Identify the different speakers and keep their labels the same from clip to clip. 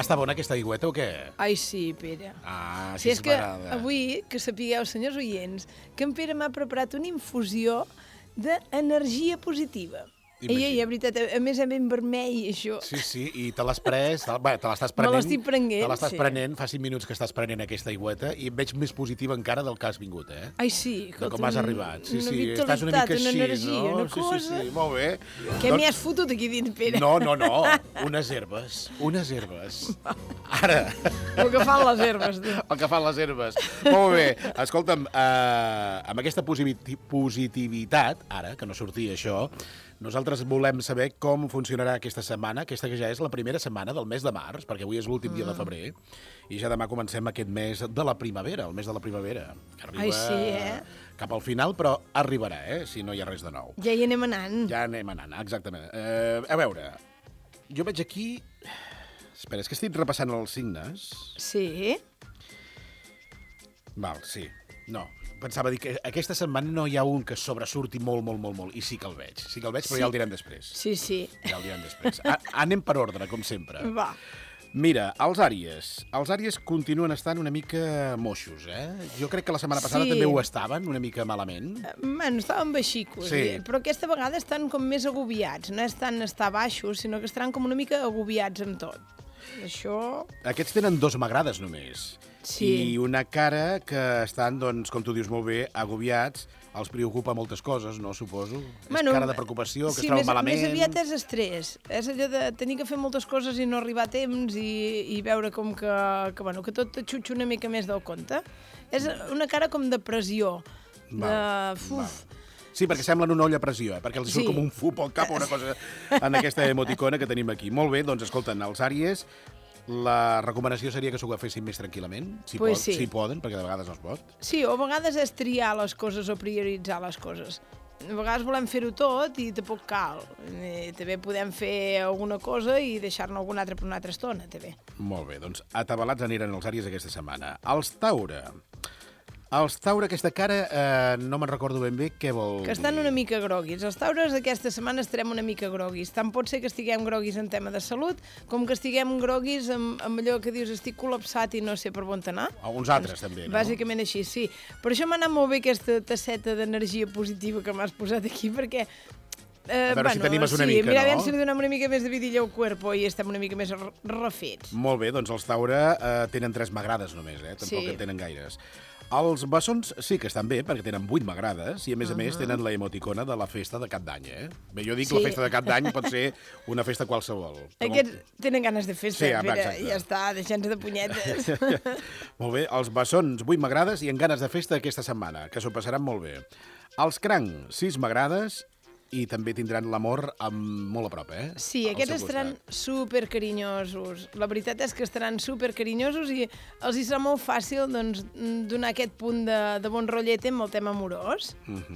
Speaker 1: Està bona aquesta aigüeta o què?
Speaker 2: Ai, sí, Pere.
Speaker 1: Ah,
Speaker 2: Si
Speaker 1: així
Speaker 2: és que
Speaker 1: m'agrada.
Speaker 2: avui, que sapigueu, senyors oients, que en Pere m'ha preparat una infusió d'energia positiva.
Speaker 1: Imagina't.
Speaker 2: I, veritat, a més a ben vermell, això.
Speaker 1: Sí, i te l'has pres, bé, te l'estàs prenent.
Speaker 2: Me l'estic prenent,
Speaker 1: Te l'estàs
Speaker 2: sí.
Speaker 1: prenent, fa 5 minuts que estàs prenent aquesta aigüeta i em veig més positiva encara del que has vingut, eh?
Speaker 2: Ai, sí.
Speaker 1: De com has arribat. Sí,
Speaker 2: una
Speaker 1: estàs una
Speaker 2: vitalitat,
Speaker 1: mica
Speaker 2: una
Speaker 1: així,
Speaker 2: energia,
Speaker 1: no?
Speaker 2: una cosa.
Speaker 1: Sí, molt bé.
Speaker 2: Què m'hi has fotut aquí dins, Pere?
Speaker 1: No, unes herbes, Ara,
Speaker 2: El que fan les herbes. Tu.
Speaker 1: el que fan les herbes. Molt bé, escolta'm, amb aquesta positivitat, ara, que no sortia això, nosaltres volem saber com funcionarà aquesta setmana, aquesta que ja és la primera setmana del mes de març, perquè avui és l'últim dia de febrer, i ja demà comencem aquest mes de la primavera, el mes de la primavera, que arriba
Speaker 2: Ai, sí,
Speaker 1: cap al final, però arribarà, si no hi ha res de nou.
Speaker 2: Ja hi anem anant.
Speaker 1: Ja anem anant, exactament. A veure, jo veig aquí... Espera, és que estic repassant els signes.
Speaker 2: Sí?
Speaker 1: Val, sí. No, pensava dir que aquesta setmana no hi ha un que sobresurti molt, i sí que el veig. Sí que el veig, però ja el direm després.
Speaker 2: Sí.
Speaker 1: Ja el direm després. Anem per ordre, com sempre.
Speaker 2: Va.
Speaker 1: Mira, els àries. Els àries continuen estant una mica moixos, Jo crec que la setmana passada també ho estaven, una mica malament.
Speaker 2: Bueno, estaven baixicos,
Speaker 1: Sí.
Speaker 2: Però aquesta vegada estan com més agobiats. No és tant estar baixos, sinó que estaran com una mica agobiats amb tot. Això...
Speaker 1: Aquests tenen 2 m'agrades només.
Speaker 2: Sí.
Speaker 1: I una cara que estan, doncs, com tu dius molt bé, agobiats. Els preocupa moltes coses, no, suposo? És cara de preocupació, que es troben malament...
Speaker 2: Sí, més aviat és estrès. És allò de tenir que fer moltes coses i no arribar a temps i veure com que tot et xutxa una mica més del compte. És una cara com de pressió.
Speaker 1: Val. Sí, perquè semblen una olla a pressió, perquè els surt com un fup al cap o una cosa en aquesta emoticona que tenim aquí. Molt bé, doncs escolten, els àries, la recomanació seria que s'ho agafessin més tranquil·lament, si poden, perquè de vegades no es pot.
Speaker 2: Sí, o a vegades és triar les coses o prioritzar les coses. A vegades volem fer-ho tot i tampoc cal. També podem fer alguna cosa i deixar-ne alguna altra per una altra estona, també.
Speaker 1: Molt bé, doncs atabalats aniran els àries aquesta setmana. Els Taure. Els Taure, aquesta cara, no me'n recordo ben bé què vol dir.
Speaker 2: Que estan una mica groguis. Els taures aquesta setmana estarem una mica groguis. Tant pot ser que estiguem groguis en tema de salut, com que estiguem groguis amb allò que dius estic col·lapsat i no sé per on anar.
Speaker 1: Alguns altres, també, no?
Speaker 2: Bàsicament així, sí. Per això m'ha anat molt bé aquesta tasseta d'energia positiva que m'has posat aquí, perquè...
Speaker 1: a veure si t'animes una mica, no?
Speaker 2: Mira, aviam si li donem una mica més de vidilla al cuerpo i estem una mica més refets.
Speaker 1: Molt bé, doncs els Taure tenen 3 m'agrades només, tampoc en tenen gaires. Els bessons sí que estan bé, perquè tenen 8 m'agrades i, a més, tenen la emoticona de la festa de cap d'any, Bé, jo dic la festa de cap d'any pot ser una festa qualsevol.
Speaker 2: Aquests tenen ganes de festa,
Speaker 1: Pere,
Speaker 2: ja està, deixant-se de punyetes.
Speaker 1: Molt bé, els bessons 8 m'agrades i amb ganes de festa aquesta setmana, que s'ho passaran molt bé. Els cranc, 6 m'agrades i també tindran l'amor molt a prop,
Speaker 2: Sí, aquests estaran supercarinyosos. La veritat és que estaran supercarinyosos i els hi serà molt fàcil doncs, donar aquest punt de bon rotllete amb el tema amorós.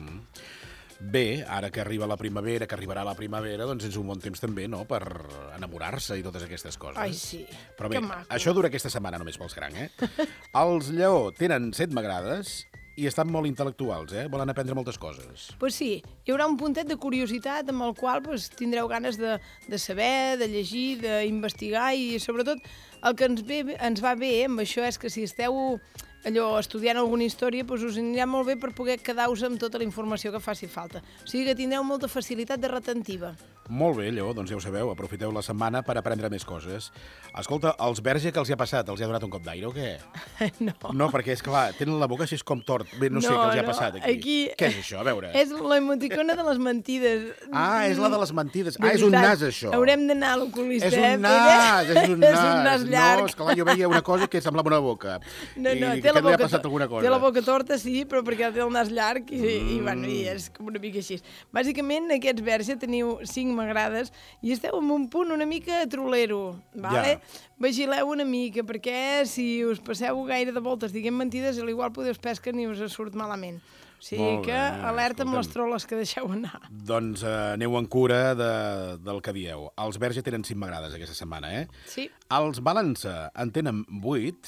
Speaker 1: Bé, ara que arriba la primavera, que arribarà la primavera, doncs és un bon temps també, no?, per enamorar-se i totes aquestes coses.
Speaker 2: Ai, sí,
Speaker 1: però bé,
Speaker 2: que maco.
Speaker 1: Això dura aquesta setmana només pels cranc, Els lleó tenen 7 m'agrades i estan molt intel·lectuals, volen aprendre moltes coses.
Speaker 2: Pues sí, hi haurà un puntet de curiositat amb el qual tindreu ganes de saber, de llegir, d'investigar i, sobretot, el que ens va bé amb això és que si esteu estudiant alguna història, us anirà molt bé per poder quedar-vos amb tota la informació que faci falta. O sigui que tindreu molta facilitat de retentiva.
Speaker 1: Molt bé, Lleó, doncs ja ho sabeu, aprofiteu la setmana per aprendre més coses. Escolta, els Verge, què els hi ha passat? Els hi ha donat un cop d'aire o què?
Speaker 2: No.
Speaker 1: No, perquè, és clar, tenen la boca així com tort. Bé, no sé què els hi ha passat aquí. Què és això? A veure.
Speaker 2: És l'emoticona de les mentides.
Speaker 1: És la de les mentides. És un nas, això.
Speaker 2: Haurem d'anar a l'oculista,
Speaker 1: És un nas, és un nas.
Speaker 2: És un nas llarg.
Speaker 1: No, esclar, jo veia una cosa que semblava una boca.
Speaker 2: No,
Speaker 1: té la boca torta.
Speaker 2: Té la boca torta, sí, però perquè té el nas llarg i és com una mica així. Bàsicament, aquests Verge teniu 5 m'agrades i esteu en un punt una mica trolero, vale? Vigileu una mica, perquè si us passeu gaire de voltes diguem mentides, igual podeu pescar i us surt malament. O sigui que alerta amb les troles que deixeu anar.
Speaker 1: Doncs aneu en cura del que dieu. Els Verge tenen 5 m'agrades aquesta setmana,
Speaker 2: Sí.
Speaker 1: Els Balança en tenen 8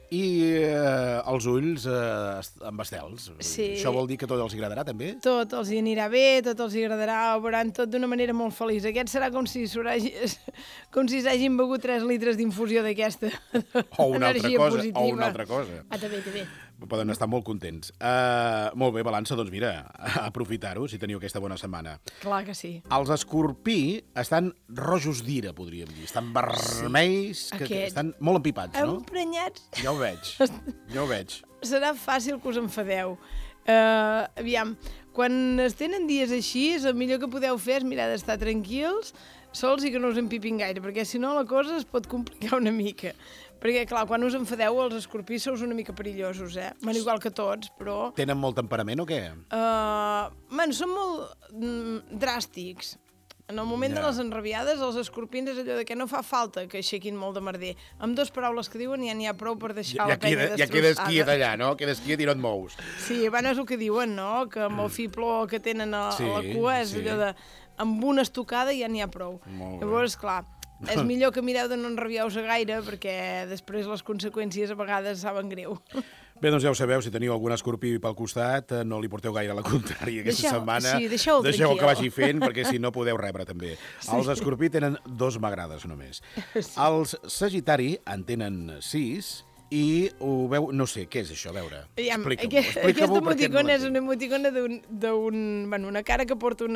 Speaker 1: I els ulls amb estels.
Speaker 2: Sí.
Speaker 1: Això vol dir que tot els agradarà, també?
Speaker 2: Tot els hi anirà bé, tot els hi agradarà, ho veuran tot d'una manera molt feliç. Aquest serà com si s'hagin begut 3 litres d'infusió d'aquesta energia positiva.
Speaker 1: O una altra cosa.
Speaker 2: També.
Speaker 1: Poden estar molt contents. Molt bé, Balança, doncs mira, aprofitar-ho si teniu aquesta bona setmana.
Speaker 2: Clar que sí.
Speaker 1: Els escorpí estan rojos d'ira, podríem dir. Estan vermells, que estan molt empipats, no?
Speaker 2: Emprenyats.
Speaker 1: Ja ho veig.
Speaker 2: Serà fàcil que us enfadeu. Aviam, quan es tenen dies així, el millor que podeu fer és mirar d'estar tranquils, sols i que no us empipin gaire, perquè si no la cosa es pot complicar una mica. Perquè, clar, quan us enfadeu, els escorpís sou una mica perillosos, Bueno, igual que tots, però...
Speaker 1: Tenen molt temperament o què?
Speaker 2: Són molt dràstics. En el moment de les enrabiades, els escorpins és allò de que no fa falta que aixequin molt de merder. Amb 2 paraules que diuen ja n'hi ha prou per deixar la penya destrossada.
Speaker 1: Ja quedes quiet allà, no? Quedes quiet i no et mous.
Speaker 2: Sí, és el que diuen, no? Que amb el fibló que tenen a la cua és allò de... Amb una estocada ja n'hi ha prou. Llavors, clar, és millor que mireu de no enrabiar-vos gaire, perquè després les conseqüències a vegades saben greu.
Speaker 1: Bé, doncs ja ho sabeu, si teniu algun escorpí pel costat, no li porteu gaire a la contrària aquesta setmana.
Speaker 2: Sí, deixeu-ho
Speaker 1: que vagi fent, perquè si no podeu rebre també. Sí. Els escorpí tenen 2 m'agrades només. Sí. Els sagitari en tenen 6 i ho veu... No sé, què és això? A veure, explica-m'ho.
Speaker 2: Aquesta emoticona és una emoticona una cara que porta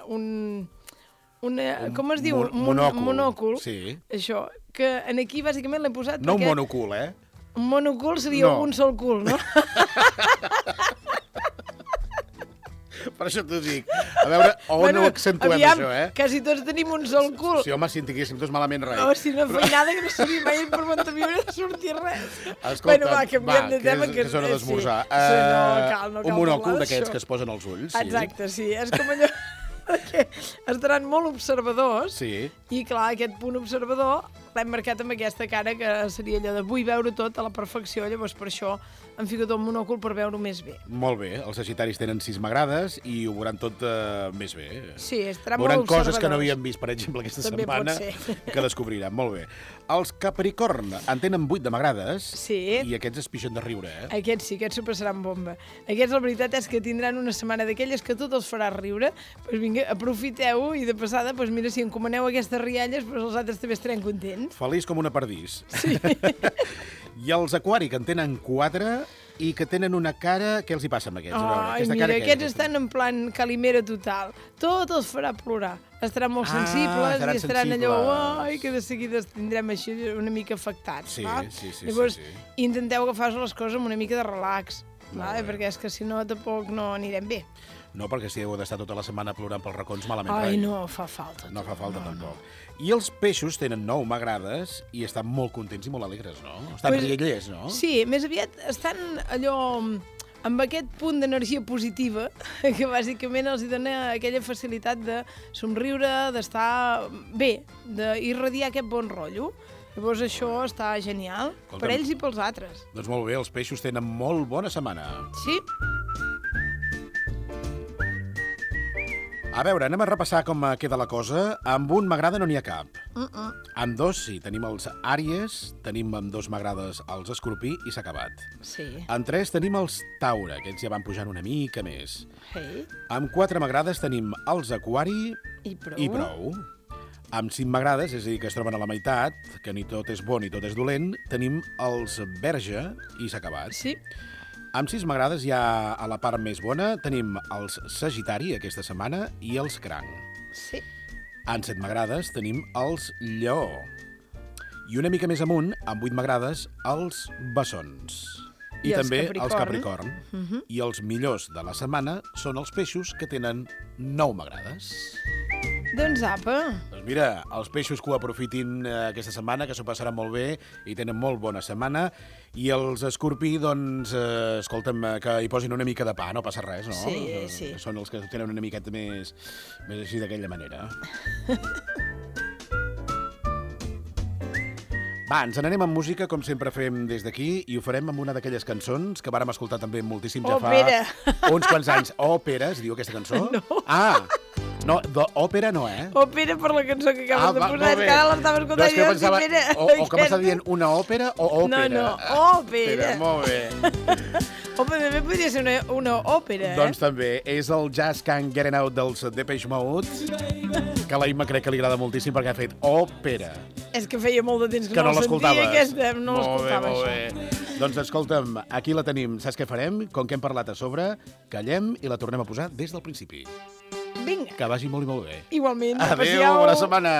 Speaker 2: com es diu? Monòcul.
Speaker 1: Sí.
Speaker 2: Això, que aquí bàsicament l'he posat
Speaker 1: no perquè... un monocul,
Speaker 2: Un monocul seria un sol cul, no?
Speaker 1: Per això t'ho dic. A veure, on ho accentuem, això,
Speaker 2: Quasi tots tenim un sol cul.
Speaker 1: Sí, home, si en tinguéssim tots malament res.
Speaker 2: No, si no feia nada, que no sabia mai per Monteviure de sortir res.
Speaker 1: Escolta, canviem de tema, que és hora d'esmorzar.
Speaker 2: No cal
Speaker 1: un monòcul d'aquests que es posen als ulls.
Speaker 2: Exacte, sí. És com allò... que estaran molt observadors i clar, aquest punt observador l'hem marcat amb aquesta cara que seria allò de vull veure tot a la perfecció, llavors per això hem ficat un monòcul per veure-ho més bé.
Speaker 1: Molt bé, els sagitaris tenen 6 m'agrades i ho veuran tot més bé.
Speaker 2: Sí, estaran molt observadors.
Speaker 1: Veuran coses que no havien vist, per exemple, aquesta setmana que descobriran, molt bé. Els capricorn en tenen 8 de m'agrades i aquests es pixen de riure,
Speaker 2: Aquests sí, aquests s'ho passaran bomba. Aquests la veritat és que tindran una setmana d'aquelles que tot els farà riure, doncs vinga, aprofiteu-ho i de passada, doncs mira, si encomaneu aquestes rialles, doncs els altres també estaran contents.
Speaker 1: Feliç com una perdís. Sí. I els aquari, que en tenen 4 i que tenen una cara... Què els hi passa amb aquests?
Speaker 2: Aquests estan en plan calimera total. Tot els farà plorar. Estaran molt sensibles i estaran allò... Ai, que de seguida els tindrem així una mica afectats.
Speaker 1: Sí.
Speaker 2: Llavors, intenteu agafar-vos les coses amb una mica de relax, perquè és que si no tampoc no anirem bé.
Speaker 1: No, perquè si heu d'estar tota la setmana plorant pels racons, malament res.
Speaker 2: Ai, no fa falta.
Speaker 1: No fa falta tampoc. I els peixos tenen 9 m'agrades i estan molt contents i molt alegres, no? Estan riallers, no?
Speaker 2: Sí, més aviat estan allò amb aquest punt d'energia positiva que bàsicament els dona aquella facilitat de somriure, d'estar bé, d'irradiar aquest bon rotllo. Llavors això està genial per ells i pels altres.
Speaker 1: Doncs molt bé, els peixos tenen molt bona setmana.
Speaker 2: Sí.
Speaker 1: A veure, anem a repassar com queda la cosa. Amb un m'agrada no n'hi ha cap. Amb 2, sí, tenim els àries, tenim amb 2 m'agrades els escorpí i s'ha acabat.
Speaker 2: Sí.
Speaker 1: Amb 3 tenim els taure, aquests ja van pujant una mica més.
Speaker 2: Hey.
Speaker 1: Amb 4 m'agrades tenim els aquari i prou. Amb 5 m'agrades, és a dir, que es troben a la meitat, que ni tot és bo ni tot és dolent, tenim els verge i s'ha acabat.
Speaker 2: Sí.
Speaker 1: Amb 6 m'agrades, ja a la part més bona, tenim els sagitari aquesta setmana i els cranc.
Speaker 2: Sí.
Speaker 1: Amb 7 m'agrades tenim els lleó. I una mica més amunt, amb 8 m'agrades, els bessons. I també els capricorn. I els millors de la setmana són els peixos, que tenen 9 m'agrades.
Speaker 2: Doncs apa.
Speaker 1: Doncs mira, els peixos que ho aprofitin aquesta setmana, que s'ho passaran molt bé i tenen molt bona setmana. I els escorpí, doncs, escolta'm, que hi posin una mica de pa, no passa res, no?
Speaker 2: Sí.
Speaker 1: Són els que tenen una miqueta més així d'aquella manera. Va, ens n'anem amb música, com sempre fem des d'aquí, i ho farem amb una d'aquelles cançons que vàrem escoltar també moltíssim ja fa uns quants anys. Òpera, es diu aquesta cançó?
Speaker 2: No.
Speaker 1: Ah! No, d'òpera no, eh?
Speaker 2: Òpera per la cançó que acabes de posar, és que ara l'estava escoltant.
Speaker 1: No, és que pensava, o que m'està dient una òpera o òpera.
Speaker 2: No, òpera.
Speaker 1: Molt bé.
Speaker 2: Home, també podria ser una òpera,
Speaker 1: Doncs també, és el Just Can't Get Enough dels Depeche Mode, que a la Imma crec que li agrada moltíssim perquè ha fet òpera.
Speaker 2: És que feia molt de temps que no
Speaker 1: l'escoltaves.
Speaker 2: aquesta, no l'escoltava,
Speaker 1: molt bé. Doncs escolta'm, aquí la tenim. Saps què farem? Com que hem parlat a sobre, callem i la tornem a posar des del principi.
Speaker 2: Vinga.
Speaker 1: Que vagi molt i molt bé.
Speaker 2: Igualment.
Speaker 1: Adéu, bona setmana.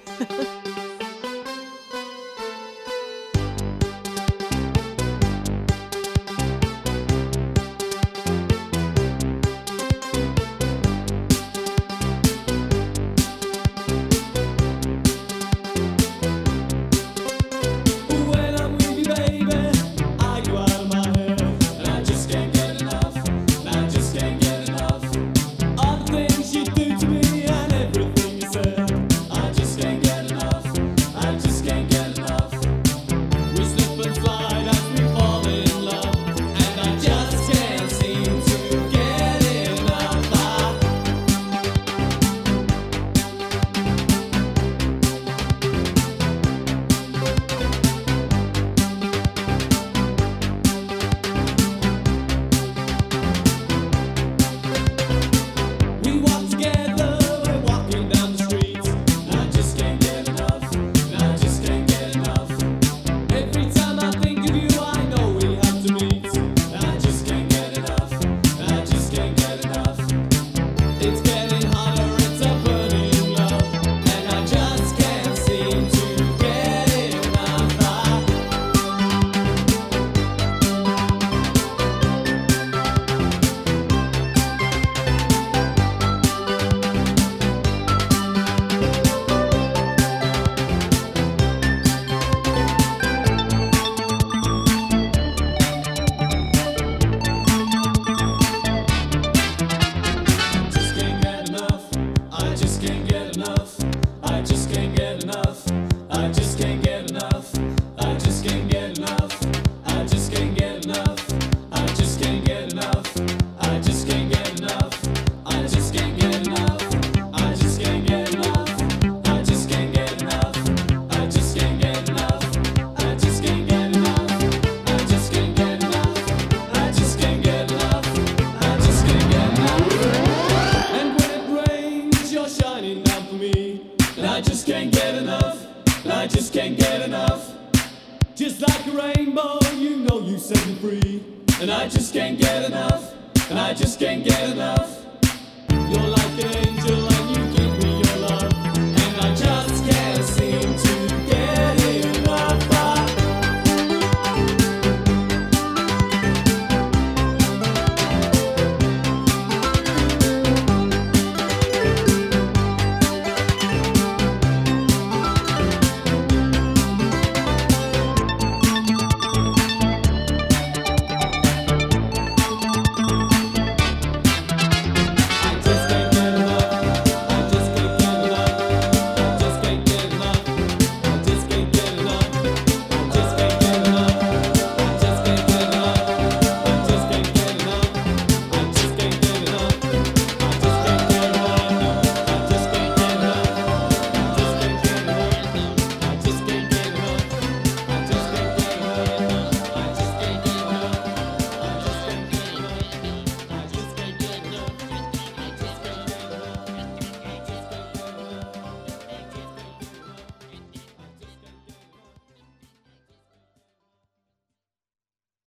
Speaker 3: Just like a rainbow, you know you set me free. And I just can't get enough, and I just can't get enough.